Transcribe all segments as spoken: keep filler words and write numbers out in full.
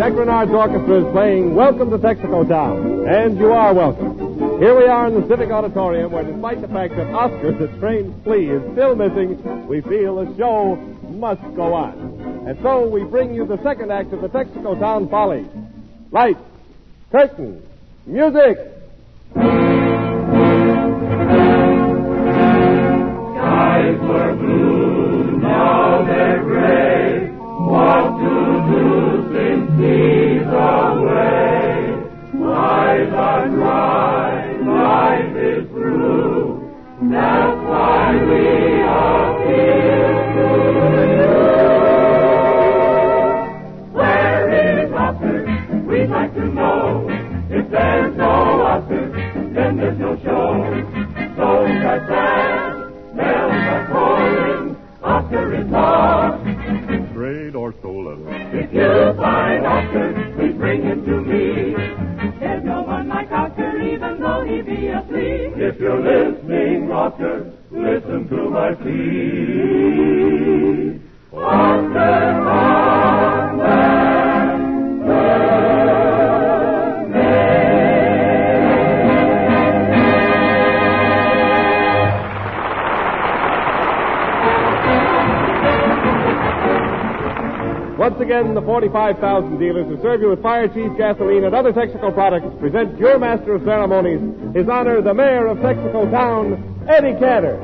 Jack Renard's orchestra is playing Welcome to Texaco Town, and you are welcome. Here we are in the Civic Auditorium, where despite the fact that Oscar, the trained flea, is still missing, we feel the show must go on. And so we bring you the second act of the Texaco Town Follies. Lights, curtain, music. Skies were blue, now they're gray. What to do since he's away? Eyes are dry, life is through. That's why we appeal to you. Where is Oscar? We'd like to know. If there's no Oscar, then there's no show. So that's sad, bells are calling. Oscar is lost. Strayed or stolen. If you find Oscar, please bring him to me. There's no one like Oscar, even though he be asleep. If you're listening, Oscar, listen to my plea. Oscar, on that Once again, the forty-five thousand dealers who serve you with fire, cheese, gasoline, and other Texaco products present your master of ceremonies, His Honor, the Mayor of Texaco Town, Eddie Cantor.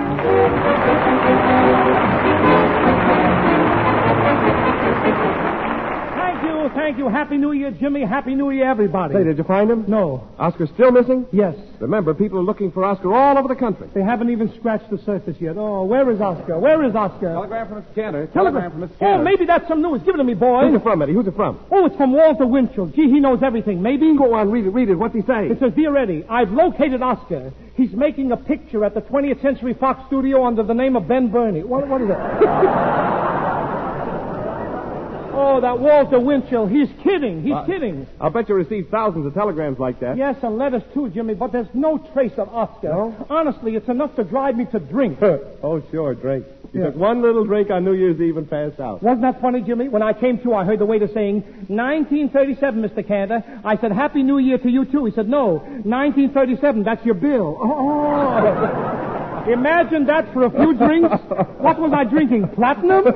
Thank you. Happy New Year, Jimmy. Happy New Year, everybody. Say, did you find him? No. Oscar's still missing? Yes. Remember, people are looking for Oscar all over the country. They haven't even scratched the surface yet. Oh, where is Oscar? Where is Oscar? Telegram from Mister Cantor. Telegram from Mister Cantor. Oh, maybe that's some news. Give it to me, boy. Who's it from, Eddie? Who's it from? Oh, it's from Walter Winchell. Gee, he knows everything. Maybe? Go on, read it, read it. What's he say? It says, Dear Eddie, I've located Oscar. He's making a picture at the twentieth Century Fox studio under the name of Ben Burney. What, what is it? Oh, that Walter Winchell. He's kidding. He's uh, kidding. I'll bet you received thousands of telegrams like that. Yes, and letters too, Jimmy, but there's no trace of Oscar. No? Honestly, it's enough to drive me to drink. Oh, sure, drink. You yeah. took one little drink on New Year's Eve and passed out. Wasn't that funny, Jimmy? When I came to, I heard the waiter saying, nineteen thirty-seven, Mister Cantor. I said, Happy New Year to you, too. He said, no, nineteen thirty-seven, that's your bill. Oh. Imagine that for a few drinks. What was I drinking, platinum?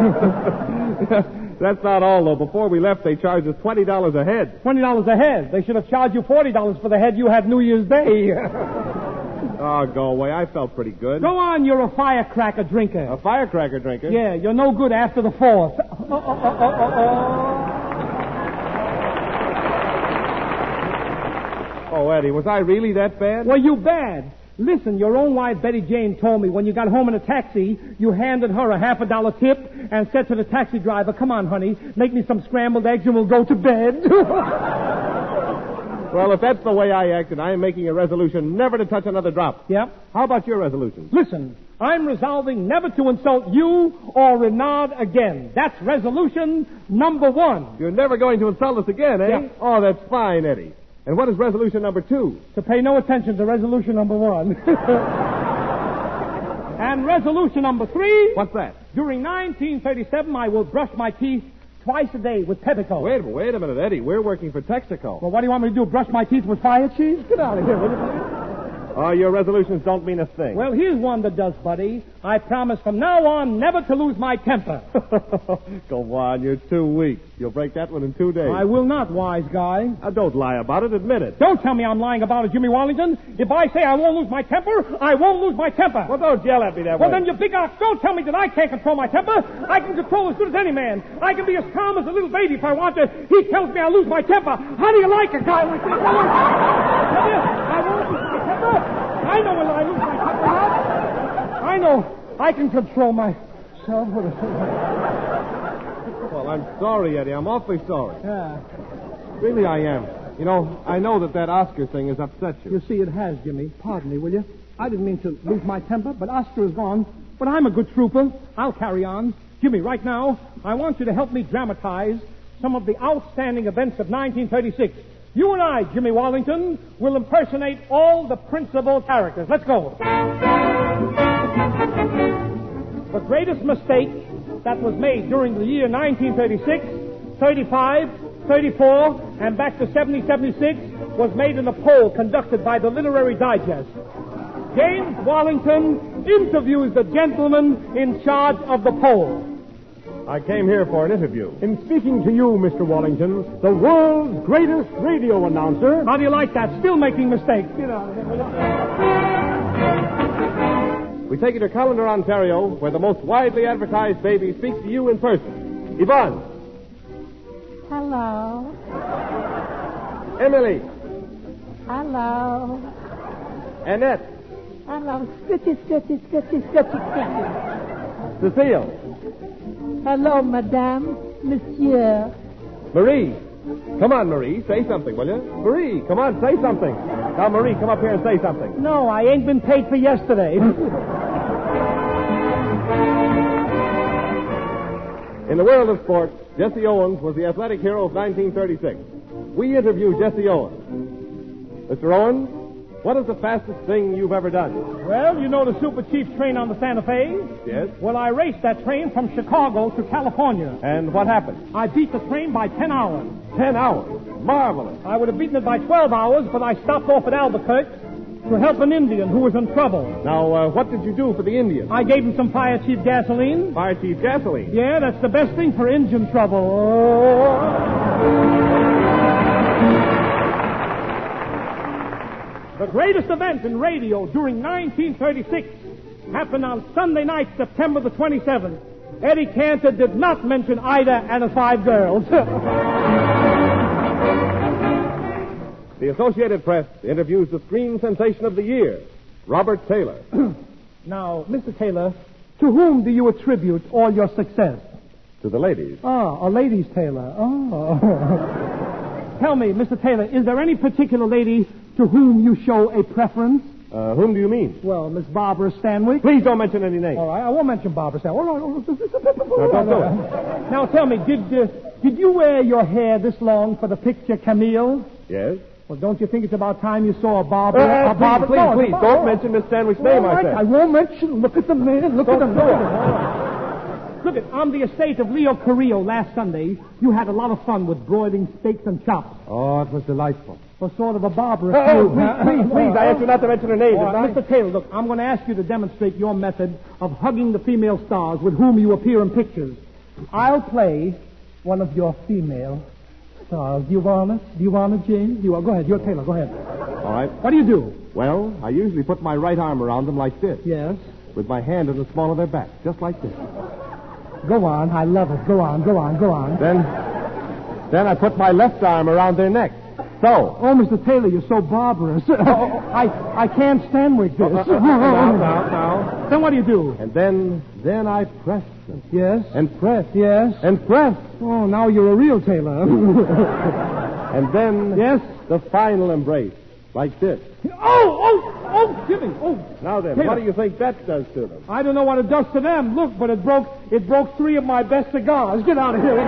That's not all, though. Before we left, they charged us twenty dollars a head. twenty dollars a head? They should have charged you forty dollars for the head you had New Year's Day. Oh, go away. I felt pretty good. Go on, you're a firecracker drinker. A firecracker drinker? Yeah, you're no good after the fourth. Oh, oh, oh, oh, oh. Oh, Eddie, was I really that bad? Well, you bad. Listen, your own wife, Betty Jane, told me when you got home in a taxi, you handed her a half a dollar tip and said to the taxi driver, come on, honey, make me some scrambled eggs and we'll go to bed. Well, if that's the way I acted, I am making a resolution never to touch another drop. Yep. How about your resolution? Listen, I'm resolving never to insult you or Renard again. That's resolution number one. You're never going to insult us again, eh? Yep. Oh, that's fine, Eddie. And what is resolution number two? To pay no attention to resolution number one. And resolution number three? What's that? During nineteen thirty-seven, I will brush my teeth twice a day with Pepsico. Wait a minute, wait a minute, Eddie. We're working for Texaco. Well, what do you want me to do, brush my teeth with fire cheese? Get out of here, will you? Oh, your resolutions don't mean a thing. Well, here's one that does, buddy. I promise from now on never to lose my temper. Go on, you're too weak. You'll break that one in two days. I will not, wise guy. Now, don't lie about it. Admit it. Don't tell me I'm lying about it, Jimmy Wallington. If I say I won't lose my temper, I won't lose my temper. Well, don't yell at me that well, way. Well, then, you big ox, don't tell me that I can't control my temper. I can control as good as any man. I can be as calm as a little baby if I want to. He tells me I lose my temper. How do you like a guy like this? I won't lose my temper. I know when I lose my temper. I know I can control myself. Well, I'm sorry, Eddie. I'm awfully sorry. Yeah. Really, I am. You know, I know that that Oscar thing has upset you. You see, it has, Jimmy. Pardon me, will you? I didn't mean to lose my temper, but Oscar is gone. But I'm a good trooper. I'll carry on. Jimmy, right now, I want you to help me dramatize some of the outstanding events of nineteen thirty-six. You and I, Jimmy Wallington, will impersonate all the principal characters. Let's go. The greatest mistake that was made during the year nineteen thirty-six, thirty-five, thirty-four and back to seventy seventy-six was made in a poll conducted by the Literary Digest. James Wallington interviews the gentleman in charge of the poll. I came here for an interview. In speaking to you, Mister Wallington, the world's greatest radio announcer. How do you like that? Still making mistakes. Get out of here. We take you to Callender, Ontario, where the most widely advertised baby speaks to you in person. Yvonne. Hello. Emily. Hello. Annette. Hello. Scritchy, scritchy, scritchy, scritchy, scritchy. Cecile. Hello, madame, monsieur. Marie. Come on, Marie. Say something, will you? Marie, come on, say something. Now, Marie, come up here and say something. No, I ain't been paid for yesterday. In the world of sports, Jesse Owens was the athletic hero of nineteen thirty-six. We interview Jesse Owens. Mister Owens, what is the fastest thing you've ever done? Well, you know the Super Chief train on the Santa Fe? Yes. Well, I raced that train from Chicago to California. And what happened? I beat the train by ten hours. Ten hours. Marvelous. I would have beaten it by twelve hours, but I stopped off at Albuquerque to help an Indian who was in trouble. Now, uh, what did you do for the Indian? I gave him some Fire Chief gasoline. Fire Chief gasoline? Yeah, that's the best thing for engine trouble. Oh. The greatest event in radio during nineteen thirty-six happened on Sunday night, September the twenty-seventh. Eddie Cantor did not mention Ida and the five girls. The Associated Press interviews the screen sensation of the year, Robert Taylor. Now, Mister Taylor, to whom do you attribute all your success? To the ladies. Oh, a ladies' Taylor. Oh. Tell me, Mister Taylor, is there any particular lady to whom you show a preference? Uh, whom do you mean? Well, Miss Barbara Stanwyck. Please don't mention any names. All right, I won't mention Barbara Stanwyck. No, don't do it. Now, tell me, did uh, did you wear your hair this long for the picture Camille? Yes. Well, don't you think it's about time you saw a Barbara? Uh, a Barbara please, no, please, no, don't no. mention Miss Stanwyck's name, All right, I said. I won't mention. Look at the man. Look Don't at the do it. man. Look at, on the estate of Leo Carrillo last Sunday, you had a lot of fun with broiling steaks and chops. Oh, it was delightful. For sort of a Barbara. Oh, too, please, huh? please, please, I asked you not to mention her name, All didn't right, I? Mister Taylor, look, I'm going to ask you to demonstrate your method of hugging the female stars with whom you appear in pictures. I'll play one of your female stars. Do you want it? Do you want it, James? Do you want? Go ahead. You're Taylor. Go ahead. All right. What do you do? Well, I usually put my right arm around them like this. Yes. With my hand in the small of their back, just like this. Go on. I love it. Go on. Go on. Go on. Then, then I put my left arm around their neck. So. Oh, Mister Taylor, you're so barbarous. I I can't stand with this. Uh, uh, uh, now, now, now. Then what do you do? And then, then I press them. Yes. And press. Yes. And press. Oh, now you're a real Taylor. And then. Yes. The final embrace, like this. Oh, oh, oh, Jimmy. Oh. Now then, Taylor. what do you think that does to them? I don't know what it does to them. Look, but it broke it broke three of my best cigars. Get out of here.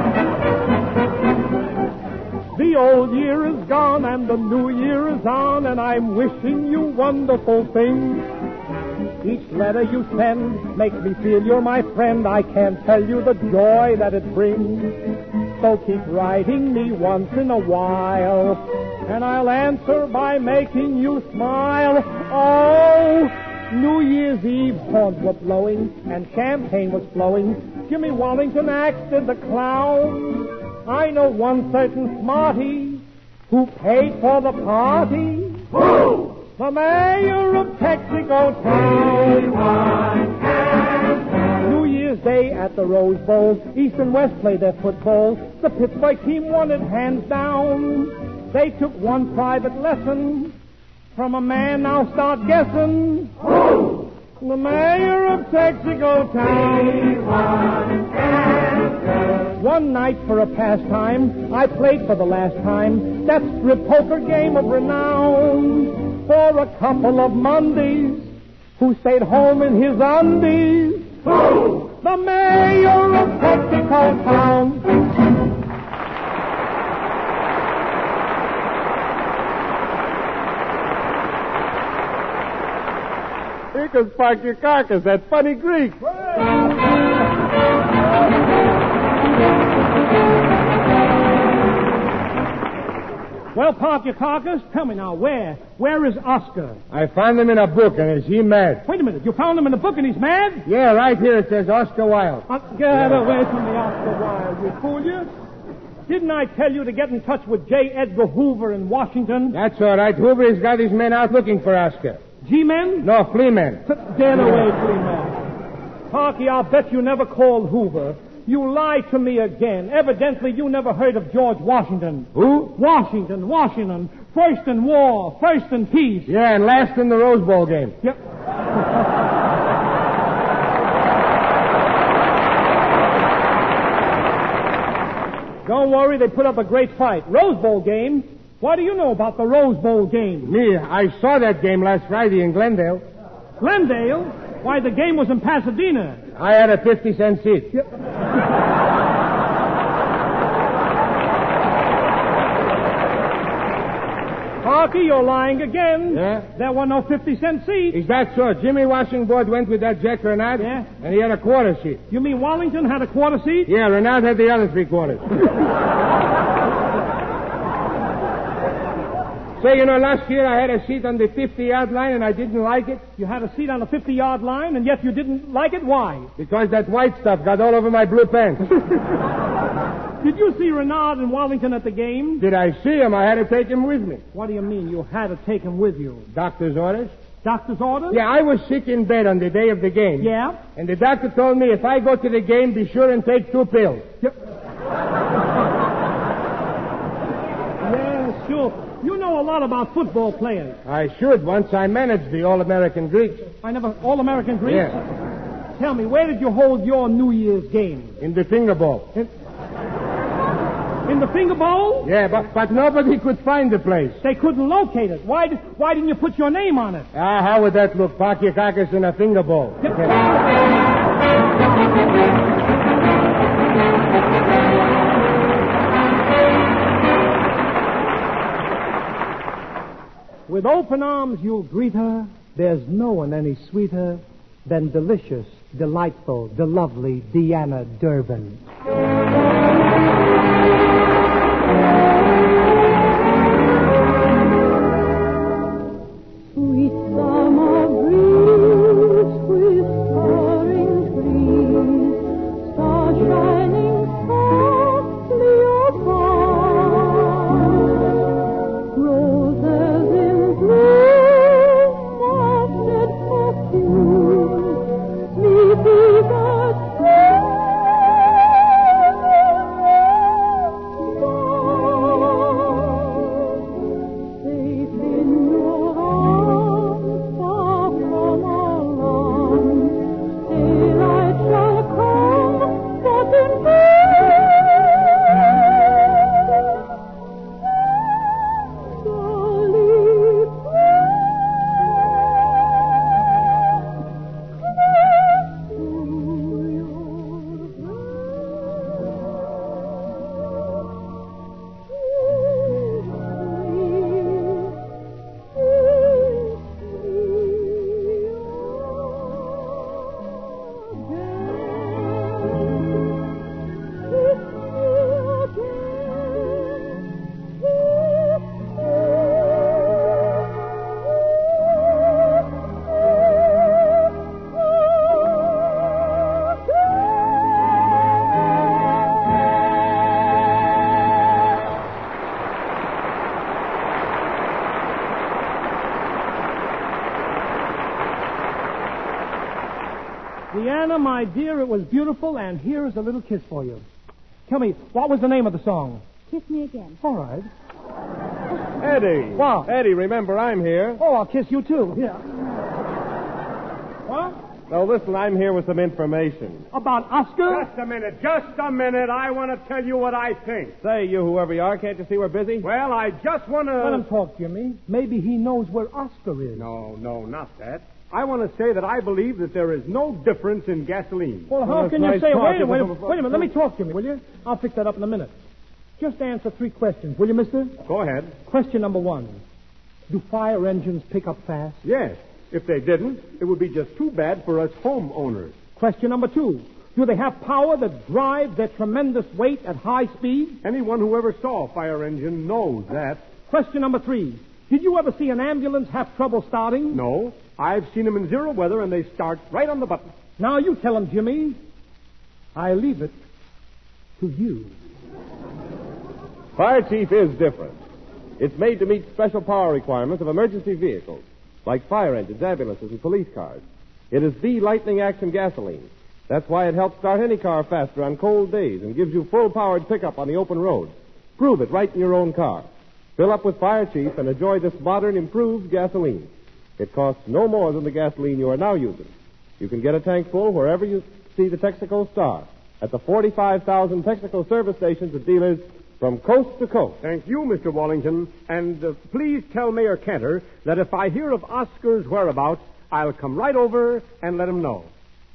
The old year is gone and the new year is on, and I'm wishing you wonderful things. Each letter you send makes me feel you're my friend. I can't tell you the joy that it brings. So keep writing me once in a while, and I'll answer by making you smile. Oh, New Year's Eve horns were blowing and champagne was flowing. Jimmy Wallington acted the clown. I know one certain smarty who paid for the party. Who? The mayor of Texaco Town. New Year's Day at the Rose Bowl, East and West played their football. The Pittsburgh team won it hands down. They took one private lesson from a man. Now start guessing. Who? The mayor of Texaco Town. One night for a pastime, I played for the last time that strip poker game of renown for a couple of Mondays who stayed home in his undies. Who? The mayor of Texaco Town. You can spark your carcass, that funny Greek. Well, park your carcass. Tell me now, where? Where is Oscar? I found him in a book, and is he mad? Wait a minute. You found him in a book and he's mad? Yeah, right here it says Oscar Wilde. Uh, get away from the Oscar Wilde, you fool you. Didn't I tell you to get in touch with J. Edgar Hoover in Washington? That's all right. Hoover has got his men out looking for Oscar. G-men? No, flea men. Get away, flea men. Parky, I'll bet you never called Hoover. You lied to me again. Evidently, you never heard of George Washington. Who? Washington, Washington. First in war, first in peace. Yeah, and last in the Rose Bowl game. Yep. Don't worry, they put up a great fight. Rose Bowl game? What do you know about the Rose Bowl game? Me, I saw that game last Friday in Glendale. Glendale? Why, the game was in Pasadena. I had a fifty cent seat. Yep. Parky, you're lying again. Yeah? There were no fifty cent seats. Is that so? Jimmy Washington went with that Jack Renard. Yeah? And he had a quarter seat. You mean Wallington had a quarter seat? Yeah, Renard had the other three quarters. Say, you know, last year I had a seat on the fifty-yard line and I didn't like it. You had a seat on the fifty-yard line, and yet you didn't like it? Why? Because that white stuff got all over my blue pants. Did you see Renard and Wallington at the game? Did I see him? I had to take him with me. What do you mean you had to take him with you? Doctor's orders? Doctor's orders? Yeah, I was sick in bed on the day of the game. Yeah? And the doctor told me if I go to the game, be sure and take two pills. Yep. Yeah, sure. You know a lot about football players. I should. Once I managed the All-American Greeks. I never... All-American Greeks? Yeah. Tell me, where did you hold your New Year's game? In the finger bowl. In, in the finger bowl? Yeah, but, but nobody could find the place. They couldn't locate it. Why, did, why didn't you put your name on it? Ah, how would that look? Park your carcass in a finger bowl. With open arms you'll greet her. There's no one any sweeter than delicious, delightful, the lovely Deanna Durbin. Sweet summer breeze with soaring trees, star shining softly above, roses in bloom, wafted perfume, sleepy birds sing safe in your arms, far from our land, daylight shall come, but in vain, darling, Deanna, my dear, it was beautiful, and here is a little kiss for you. Tell me, what was the name of the song? kiss me again. All right. Eddie. What? Eddie, remember, I'm here. Oh, I'll kiss you, too. Yeah. What? Now, listen, I'm here with some information. About Oscar? Just a minute, just a minute. I want to tell you what I think. Say, you whoever you are, can't you see we're busy? Well, I just want to... Let him talk, Jimmy. Maybe he knows where Oscar is. No, no, not that. I want to say that I believe that there is no difference in gasoline. Well, how Well, can that's you nice say... talk. Wait a minute, wait a wait a minute. Let me talk, Jimmy, will you? I'll fix that up in a minute. Just answer three questions, will you, mister? Go ahead. Question number one. Do fire engines pick up fast? Yes. If they didn't, it would be just too bad for us homeowners. Question number two. Do they have power that drives their tremendous weight at high speed? Anyone who ever saw a fire engine knows that. Question number three. Did you ever see an ambulance have trouble starting? No. I've seen them in zero weather, and they start right on the button. Now you tell him, Jimmy. I leave it to you. Fire Chief is different. It's made to meet special power requirements of emergency vehicles, like fire engines, ambulances, and police cars. It is the lightning action gasoline. That's why it helps start any car faster on cold days and gives you full-powered pickup on the open road. Prove it right in your own car. Fill up with Fire Chief and enjoy this modern, improved gasoline. It costs no more than the gasoline you are now using. You can get a tank full wherever you see the Texaco Star, at the forty-five thousand Texaco service stations and dealers from coast to coast. Thank you, Mister Wallington. And uh, please tell Mayor Cantor that if I hear of Oscar's whereabouts, I'll come right over and let him know.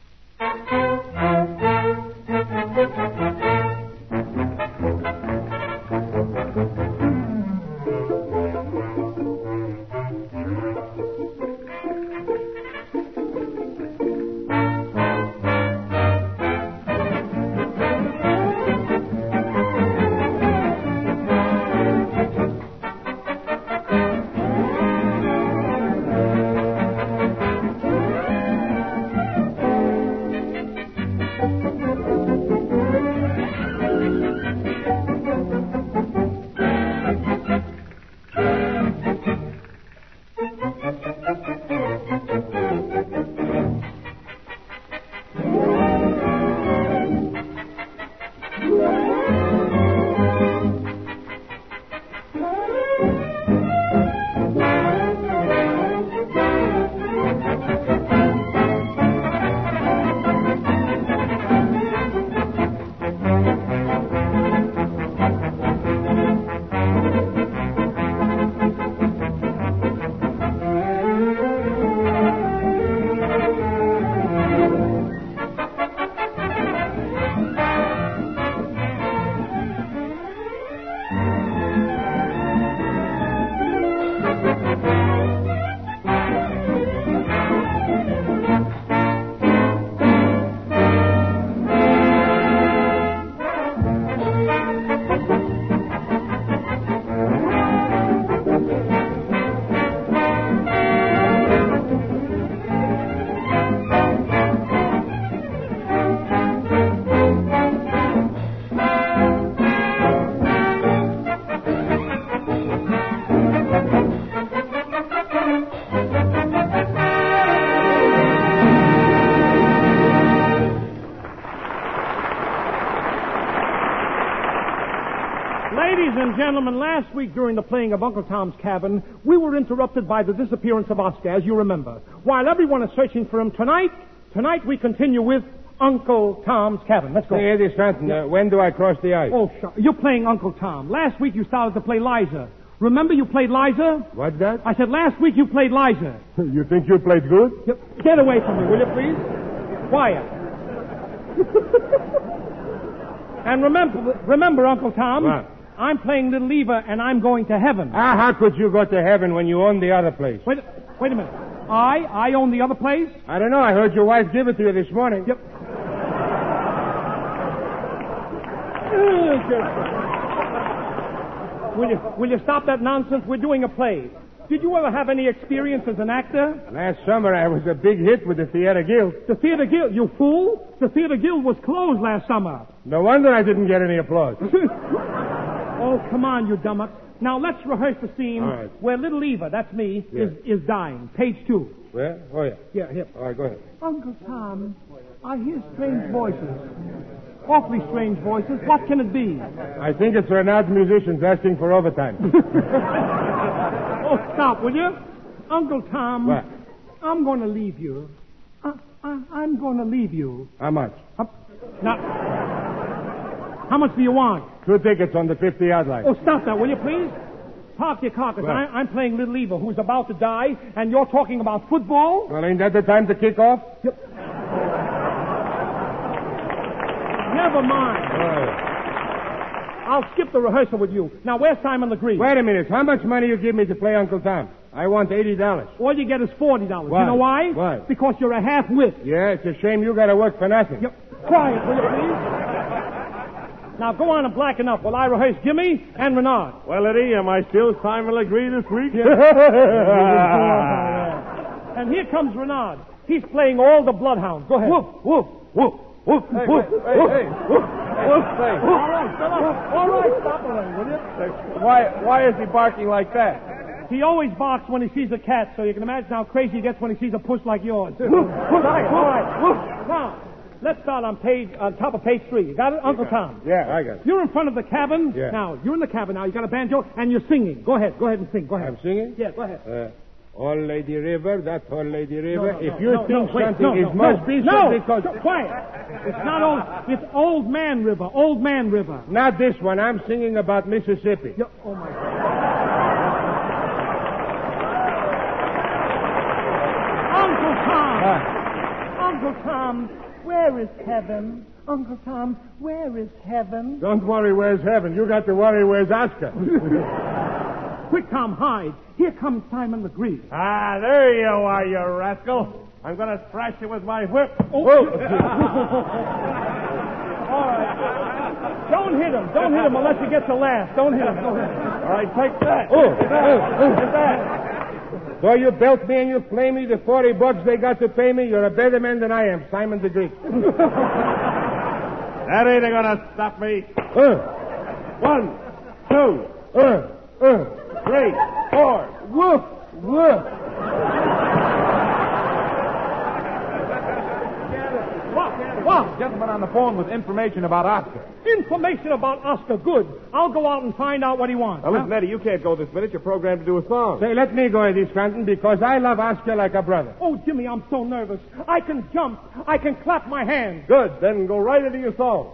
Gentlemen, last week during the playing of Uncle Tom's Cabin, we were interrupted by the disappearance of Oscar, as you remember. While everyone is searching for him tonight, tonight we continue with Uncle Tom's Cabin. Let's go. Hey, Eddie Stanton, uh, when do I cross the ice? Oh, sure. You're playing Uncle Tom. Last week you started to play Liza. Remember you played Liza? What's that? I said last week you played Liza. You think you played good? Yep. Get away from me, will you, please? Quiet. And remember, remember, Uncle Tom. What? I'm playing Little Eva, and I'm going to heaven. Ah, how could you go to heaven when you own the other place? Wait, wait a minute. I, I own the other place? I don't know. I heard your wife give it to you this morning. Yep. Will you, will you stop that nonsense? We're doing a play. Did you ever have any experience as an actor? Last summer, I was a big hit with the Theater Guild. The Theater Guild? You fool! The Theater Guild was closed last summer. No wonder I didn't get any applause. Oh, come on, you dummuck. Now, let's rehearse the scene All right. where Little Eva, that's me, Yeah. is, is dying. Page two. Where? Oh, yeah. Yeah, here. All right, go ahead. Uncle Tom, I hear strange voices. Awfully strange voices. What can it be? I think it's renowned musicians asking for overtime. Oh, stop, will you? Uncle Tom. What? I'm going to leave you. I, I, I'm going to leave you. How much? Uh, now, how much do you want? Two tickets on the fifty-yard line. Oh, stop that, will you, please? Park your car, because What? I'm playing Little Eva, who's about to die, and you're talking about football? Well, ain't that the time to kick off? Never mind. Oh. I'll skip the rehearsal with you. Now, where's Simon Legree? Wait a minute. How much money you give me to play Uncle Tom? I want eighty dollars. All you get is forty dollars. Why? You know why? Why? Because you're a half-wit. Yeah, it's a shame you got to work for nothing. Yep. Quiet, will you, please? Now go on and blacken up while I rehearse Jimmy and Renard. Well, Eddie, am I still Simon Legree this week? And here comes Renard. He's playing all the bloodhounds. Go ahead. Woof, woof, woof, woof, Hey, woof, hey, hey, woof, hey. woof, woof, Hey, all right, shut up. All right, stop it, will you? Why, why is he barking like that? He always barks when he sees a cat, so you can imagine how crazy he gets when he sees a puss like yours. all right, all right. Now, let's start on page, on top of page three. You got it, Uncle Tom? Yeah, I got it. You're in front of the cabin. Yeah. Now, you're in the cabin now. You got a banjo, and you're singing. Go ahead. Go ahead and sing. Go ahead. I'm singing? Yeah, go ahead. Uh, Old Lady River, that's Old Lady River. No, no, if no, you no, think no, wait, something, no, it no, must no, be no, something because... no, quiet. It's not old. It's Old Man River. Old Man River. Not this one. I'm singing about Mississippi. Yeah, oh, my God. Uncle Tom. Ah. Uncle Tom, where is heaven? Uncle Tom, where is heaven? Don't worry, where's heaven? You got to worry, where's Oscar? Quick, Tom, hide. Here comes Simon Legree. Ah, there you are, you rascal. I'm going to thrash you with my whip. Oh. All right. Don't hit him. Don't hit him unless you get the last. Don't hit him. Go ahead. All right, take that. Oh, Take that. oh, oh. Take that. So you belt me and you play me the forty bucks they got to pay me? You're a better man than I am, Simon the Greek. That ain't going to stop me. Uh, One, two, uh, uh. three, four. Woof, woof. What? Gentleman on the phone with information about Oscar. Information about Oscar. Good. I'll go out and find out what he wants. Now, listen, Eddie, you can't go this minute. You're programmed to do a song. Say, let me go, Eddie Scranton, because I love Oscar like a brother. Oh, Jimmy, I'm so nervous. I can jump. I can clap my hands. Good. Then go right into your song.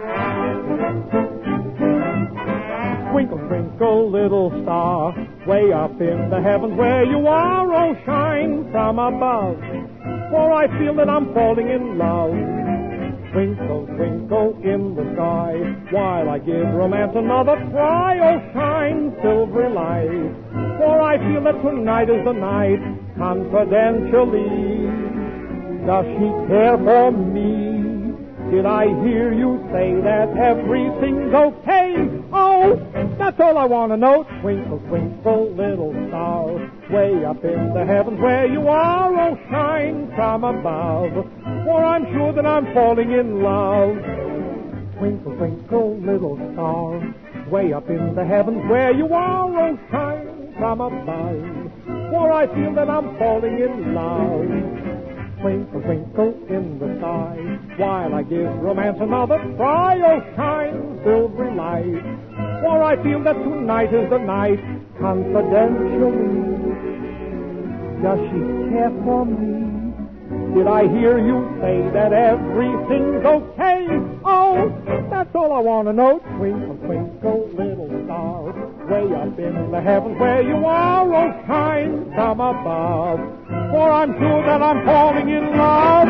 Twinkle, twinkle, little star, way up in the heavens where you are, oh, shine from above. For I feel that I'm falling in love. Twinkle, twinkle in the sky, while I give romance another try, oh, shine, silvery light. For I feel that tonight is the night, confidentially. Does she care for me? Did I hear you say that everything's okay? Oh, that's all I want to know. Twinkle, twinkle, little star, way up in the heavens where you are, oh, shine from above. For I'm sure that I'm falling in love. Twinkle, twinkle, little star, way up in the heavens where you are, oh, shine from above. For I feel that I'm falling in love. Twinkle, twinkle in the sky, while I give romance another try, oh, shine, silvery light. For I feel that tonight is the night, confidentially. Does she care for me? Did I hear you say that everything's okay? Oh, that's all I want to know. Twinkle, twinkle, little star, way up in the heavens where you are, oh, shine from above. For I'm sure that I'm falling in love.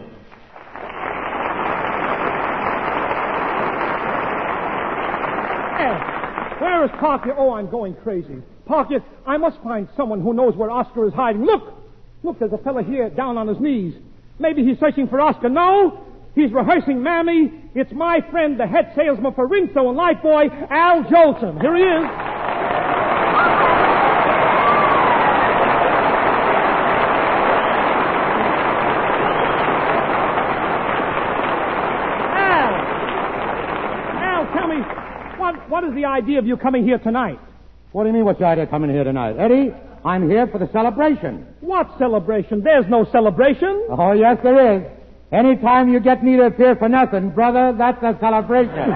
Hey, where is Parker? Oh, I'm going crazy. Parker, I must find someone who knows where Oscar is hiding. Look! Look, there's a fella here down on his knees. Maybe he's searching for Oscar. No, he's rehearsing Mammy. It's my friend, the head salesman for Rinso and Lifebuoy, Al Jolson. Here he is. Al, Al, tell me, what what is the idea of you coming here tonight? What do you mean, what's the idea of coming here tonight? Eddie, I'm here for the celebration. What celebration? There's no celebration. Oh, yes, there is. Anytime you get me to appear for nothing, brother, that's a celebration.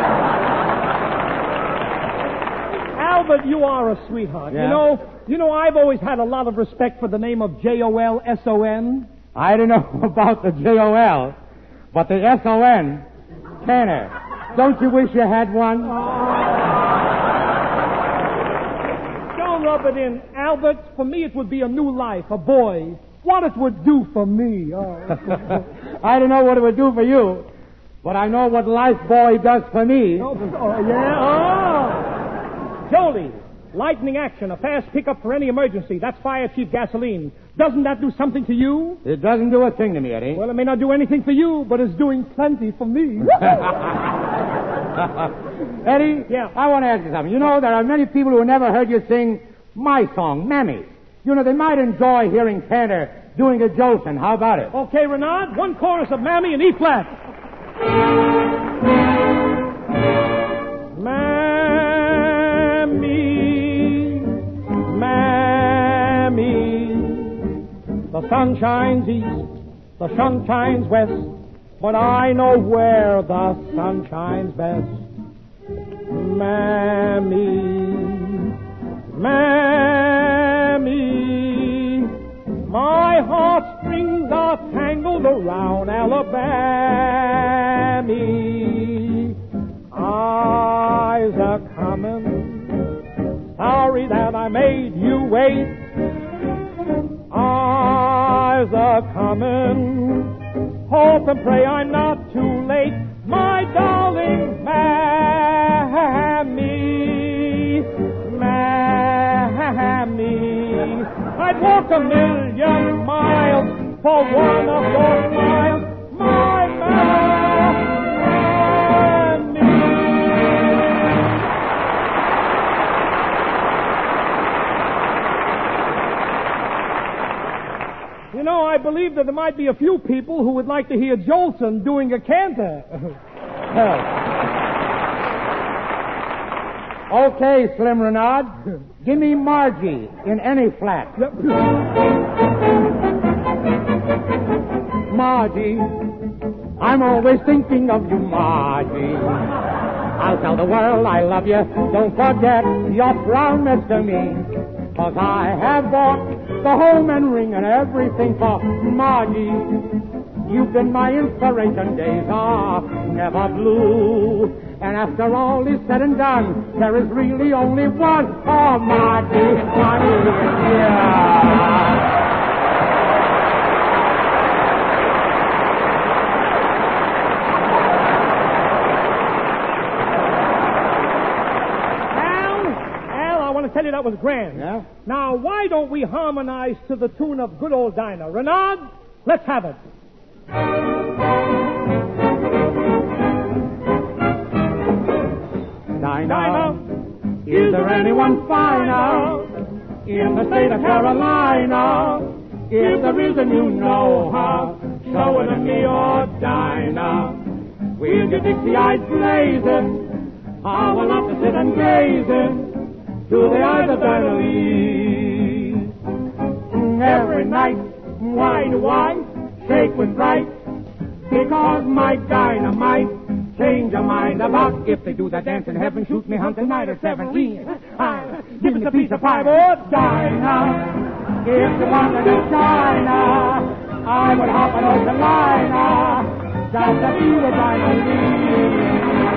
Albert, you are a sweetheart. Yeah. You know, you know, I've always had a lot of respect for the name of J O L S O N. I don't know about the J O L, but the S O N, Tanner. Don't you wish you had one? Don't rub it in, Albert. For me, it would be a new life, a boy. What it would do for me. Oh. I don't know what it would do for you, but I know what Life Boy does for me. Oh, oh yeah? Oh! Jolie, lightning action, a fast pickup for any emergency. That's fire chief gasoline. Doesn't that do something to you? It doesn't do a thing to me, Eddie. Well, it may not do anything for you, but it's doing plenty for me. Eddie? Yeah. I want to ask you something. You know, there are many people who never heard you sing my song, Mammy. You know, they might enjoy hearing Cantor doing a Jolson. How about it? Okay, Renard, one chorus of Mammy in E flat. Mammy, Mammy, the sun shines east, the sun shines west, but I know where the sun shines best. Mammy, Mammy, my heartstrings are tangled around Alabama. Eyes are coming, sorry that I made you wait. Eyes are coming, hope and pray I'm not too late. My darling Mammy, Mammy, I'd walk a million miles for one of your smiles, my Mammy. You know, I believe that there might be a few people who would like to hear Jolson doing a cantor. Okay, Slim Renard. Give me Margie in any flat. Margie, I'm always thinking of you, Margie. I'll tell the world I love you. Don't forget your promise to me. 'Cause I have bought the home and ring and everything for Margie. You've been my inspiration, days are never blue. And after all is said and done, there is really only one. Oh, Margie, Margie, yeah. I tell you that was grand. Yeah? Now, why don't we harmonize to the tune of Good Old Dinah? Renard, let's have it. Dinah, Dinah, is there anyone finer in the state of Carolina? If there is and you know her, show it to me, oh Dinah. With your Dixie eyes blazing, I will love to sit and gaze in to the eyes of Dinah Lee. Every night, why do I shake with fright? Because my dynamite change your mind about if they do that dance in heaven, shoot me hunting night at seventeen. I give us a piece of pie, oh Dinah. If you want to do China, I would hop an ocean liner just to be with Dinah Lee.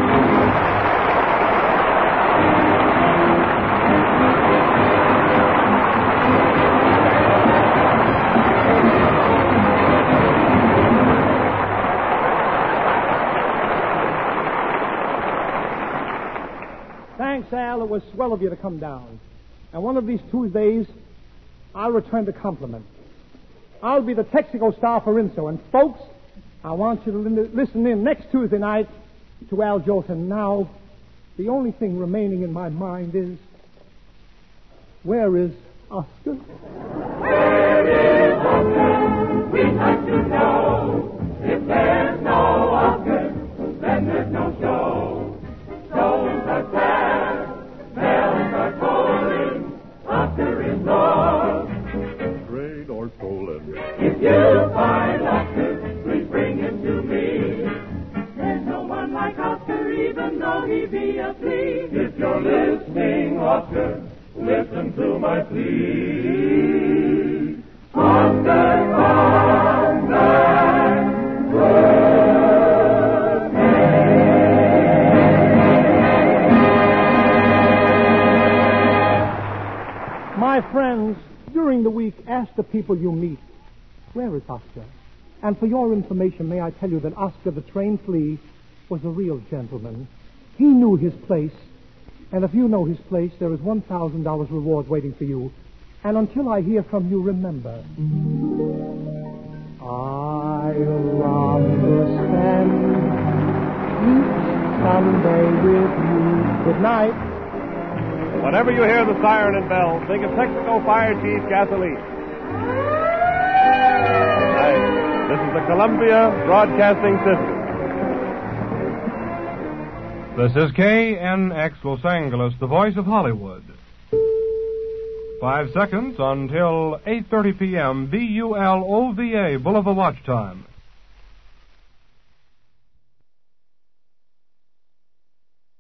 Thanks, Al. It was swell of you to come down. And one of these Tuesdays, I'll return the compliment. I'll be the Texaco star for Inso. And, folks, I want you to li- listen in next Tuesday night to Al Jolson. Now, the only thing remaining in my mind is, where is Oscar? Where is Oscar? We'd like to know. If there's no Oscar, then there's no show. Stones are sad, bells are tolling, Oscar is lost. Strayed or stolen. If you find Oscar, please bring him to me. There's no one like Oscar, even though he be a flea. If you're listening, Oscar, listen to my plea. Oscar, come back, My friends, during the week, ask the people you meet, where is Oscar? And for your information, may I tell you that Oscar the trained flea was a real gentleman. He knew his place, and if you know his place, there is one thousand dollars reward waiting for you. And until I hear from you, remember, I'll understand each someday with you. Good night. Whenever you hear the siren and bells, think of Texaco Fire Chief Gasoline. Right. This is the Columbia Broadcasting System. This is K N X Los Angeles, the voice of Hollywood. Five seconds until eight thirty p.m. B U L O V A, Bulova Watch Time.